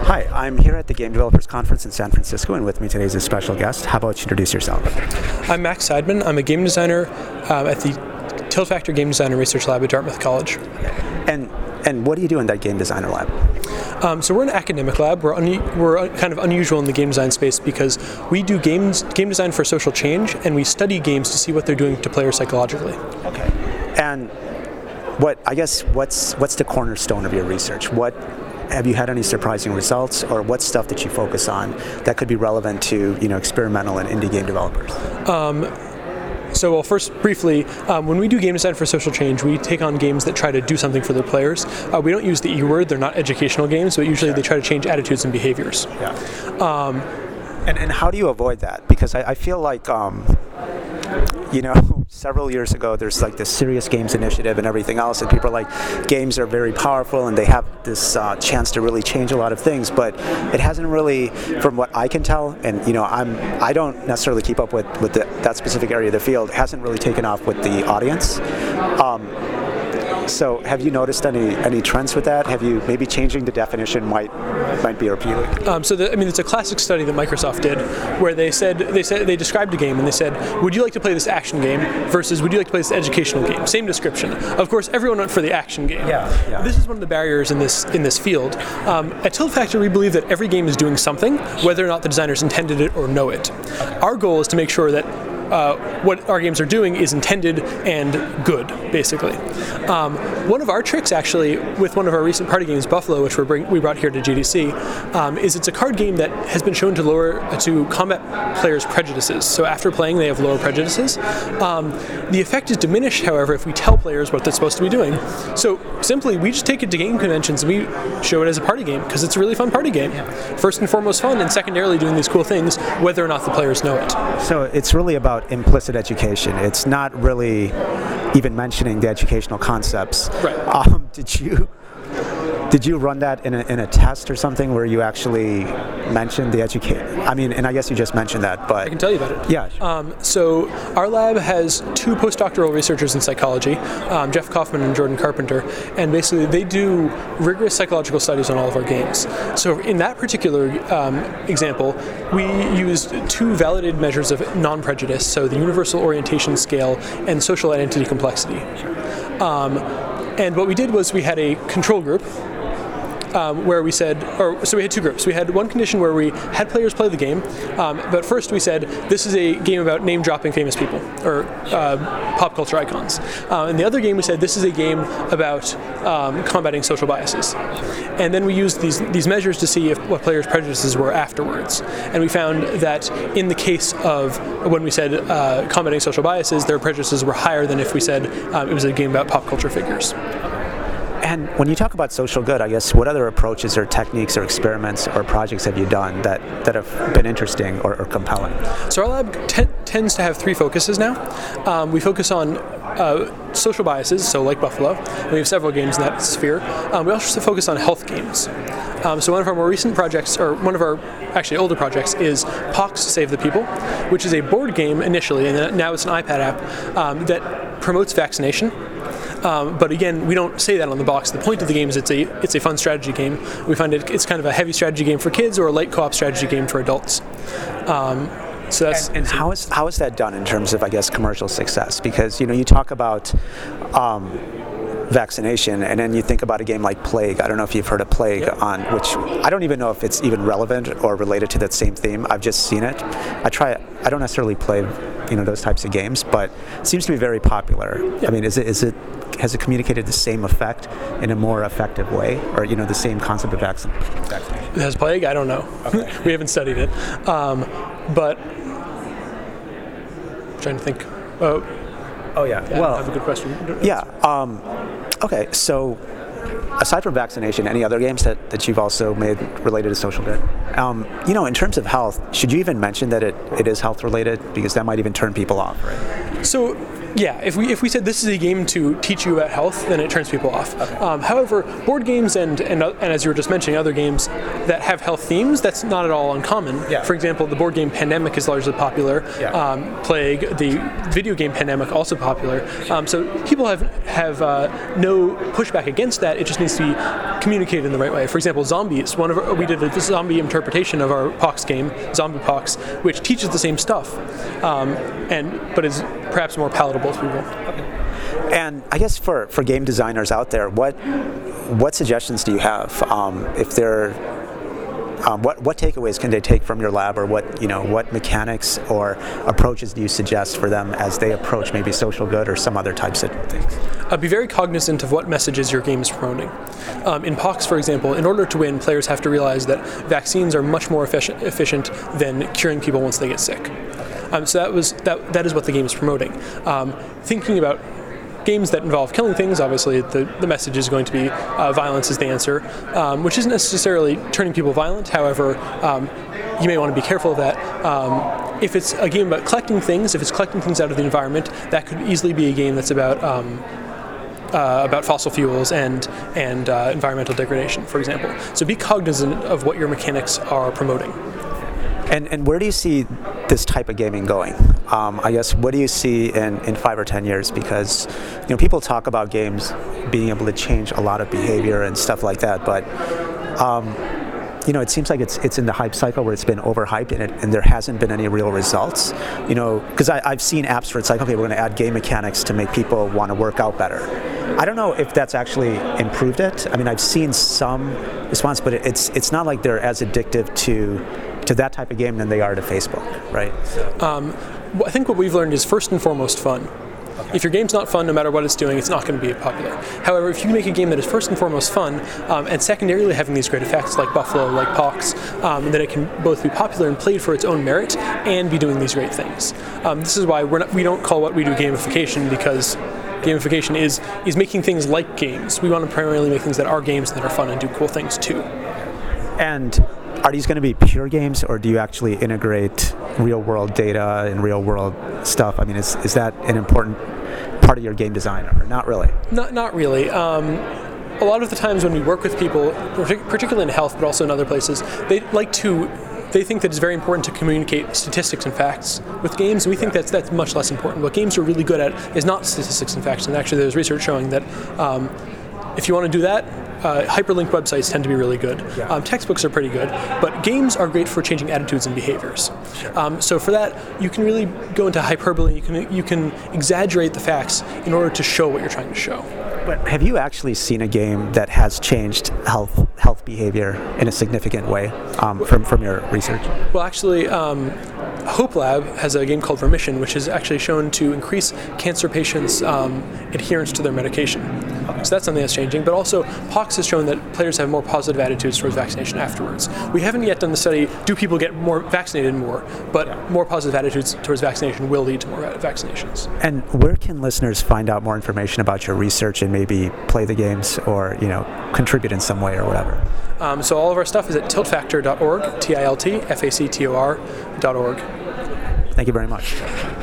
Hi, I'm here at the Game Developers Conference in San Francisco, and with me today is a special guest. How about you introduce yourself? I'm Max Seidman. I'm a game designer at the Tilt Factor Game Design and Research Lab at Dartmouth College. And what do you do in that game designer lab? So we're an academic lab. We're kind of unusual in the game design space because we do game design for social change, and we study games to see what they're doing to players psychologically. Okay. And what's the cornerstone of your research? Have you had any surprising results, or what stuff that you focus on that could be relevant to experimental and indie game developers? First, briefly, when we do game design for social change, we take on games that try to do something for their players. We don't use the E word; they're not educational games, but usually they try to change attitudes and behaviors. Yeah. And how do you avoid that? Because I feel like several years ago, there's like this Serious Games Initiative and everything else, and people are like, games are very powerful and they have this chance to really change a lot of things, but it hasn't really, from what I can tell, and I don't necessarily keep up with that specific area of the field, hasn't really taken off with the audience. So have you noticed any trends with that? Have you maybe changing the definition might be appealing? It's a classic study that Microsoft did where they described a game and they said, would you like to play this action game versus would you like to play this educational game? Same description. Of course, everyone went for the action game. Yeah. This is one of the barriers in this field. At Tilt Factor, we believe that every game is doing something, whether or not the designers intended it or know it. Okay. Our goal is to make sure that what our games are doing is intended and good, basically. One of our tricks, actually, with one of our recent party games, Buffalo, which we brought here to GDC, is it's a card game that has been shown to combat players' prejudices. So after playing, they have lower prejudices. The effect is diminished, however, if we tell players what they're supposed to be doing. So simply, we just take it to game conventions and we show it as a party game because it's a really fun party game. First and foremost fun, and secondarily doing these cool things, whether or not the players know it. So it's really about implicit education. It's not really even mentioning the educational concepts. Right. Did you run that in a test or something where you actually mentioned the education? And I guess you just mentioned that, but I can tell you about it. Yeah. Sure. So our lab has two postdoctoral researchers in psychology, Jeff Kaufman and Jordan Carpenter, and basically they do rigorous psychological studies on all of our games. So in that particular example, we used two validated measures of non-prejudice, so the Universal Orientation Scale and Social Identity Complexity. And what we did was we had a control group where we said, so we had two groups. We had one condition where we had players play the game, but first we said, this is a game about name-dropping famous people, or pop culture icons. And the other game we said, this is a game about combating social biases. And then we used these measures to see what players' prejudices were afterwards. And we found that in the case of when we said combating social biases, their prejudices were higher than if we said it was a game about pop culture figures. And when you talk about social good, I guess, what other approaches or techniques or experiments or projects have you done that have been interesting or compelling? So our lab tends to have three focuses now. We focus on social biases, so like Buffalo. We have several games in that sphere. We also focus on health games. So one of our more recent projects, or one of our actually older projects, is Pox Save the People, which is a board game initially, and now it's an iPad app that promotes vaccination. But again, we don't say that on the box. The point of the game is it's a fun strategy game. We find it's kind of a heavy strategy game for kids or a light co-op strategy game for adults. So that's and how is that done in terms of, I guess, commercial success? Because you talk about vaccination, and then you think about a game like Plague. I don't know if you've heard of Plague, which I don't even know if it's even relevant or related to that same theme. I've just seen it. I don't necessarily play those types of games, but it seems to be very popular. Yeah. Has it communicated the same effect in a more effective way, or the same concept of vaccination? Has Plague? I don't know. Okay. We haven't studied it, but I'm trying to think. Oh yeah. Well, that's a good question. Yeah. Okay. So, aside from vaccination, any other games that you've also made related to social good? In terms of health, should you even mention that it is health related, because that might even turn people off, right? So. Yeah, if we said this is a game to teach you about health, then it turns people off. Okay. However, board games and as you were just mentioning, other games that have health themes, that's not at all uncommon. Yeah. For example, the board game Pandemic is largely popular. Yeah. Plague, the video game Pandemic, also popular. So people have no pushback against that. It just needs to be communicated in the right way. For example, zombies. We did a zombie interpretation of our POX game, Zombie POX, which teaches the same stuff, but is perhaps more palatable to people. And I guess for game designers out there, what suggestions do you have? If they're what takeaways can they take from your lab, or what mechanics or approaches do you suggest for them as they approach maybe social good or some other types of things? Be very cognizant of what messages your game is promoting. In POX, for example, in order to win, players have to realize that vaccines are much more efficient than curing people once they get sick. So that is what the game is promoting. Thinking about games that involve killing things, obviously the message is going to be violence is the answer, which isn't necessarily turning people violent. However, you may want to be careful of that. If it's a game about collecting things, if it's collecting things out of the environment, that could easily be a game that's about fossil fuels and environmental degradation, for example. So be cognizant of what your mechanics are promoting. And where do you see this type of gaming going? I guess, what do you see in 5 or 10 years? Because people talk about games being able to change a lot of behavior and stuff like that, but it seems like it's in the hype cycle where it's been overhyped and there hasn't been any real results. Because I've seen apps where it's like, okay, we're going to add game mechanics to make people want to work out better. I don't know if that's actually improved it. I mean, I've seen some response, but it's not like they're as addictive to that type of game than they are to Facebook, right? I think what we've learned is first and foremost fun. Okay. If your game's not fun, no matter what it's doing, it's not going to be popular. However, if you make a game that is first and foremost fun, and secondarily having these great effects like Buffalo, like POX, then it can both be popular and played for its own merit and be doing these great things. This is why we don't call what we do gamification, because gamification is making things like games. We want to primarily make things that are games that are fun and do cool things too. And are these going to be pure games, or do you actually integrate real-world data and real-world stuff? I mean, is that an important part of your game design, or not really? Not really. A lot of the times when we work with people, particularly in health, but also in other places, they think that it's very important to communicate statistics and facts with games. We think that's much less important. What games are really good at is not statistics and facts, and actually there's research showing that if you want to do that, hyperlinked websites tend to be really good. Yeah. Textbooks are pretty good, but games are great for changing attitudes and behaviors. Sure. So for that, you can really go into hyperbole. You can exaggerate the facts in order to show what you're trying to show. But have you actually seen a game that has changed health behavior in a significant way from your research? Well, actually, Hope Lab has a game called Remission, which is actually shown to increase cancer patients' adherence to their medication. Okay. So that's something that's changing. But also, POX has shown that players have more positive attitudes towards vaccination afterwards. We haven't yet done the study, do people get more vaccinated more? But more positive attitudes towards vaccination will lead to more vaccinations. And where can listeners find out more information about your research and maybe play the games or contribute in some way or whatever? So all of our stuff is at tiltfactor.org, TILTFACTOR.org. Thank you very much.